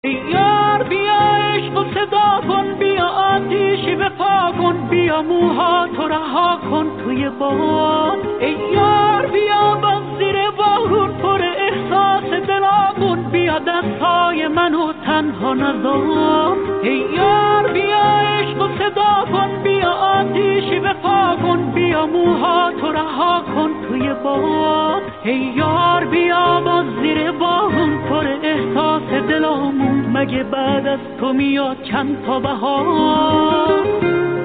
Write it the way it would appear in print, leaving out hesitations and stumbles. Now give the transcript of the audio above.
یار بیا عشق و صدا کن، بیا آتیشی به پا کن، بیا موها تو رها کن توی باد. ای یار بیا باز زیر بارون پر احساس دلاغون، بیا دستای منو تنها نذار. ای یار بیا عشق و صدا کن، بیا آتیشی به پا کن، بیا موها تو رها کن توی باد. ای یار بیا باز زیر بارون پر احساس دلامون، مگه بعد از تو میاد چند تا بهار.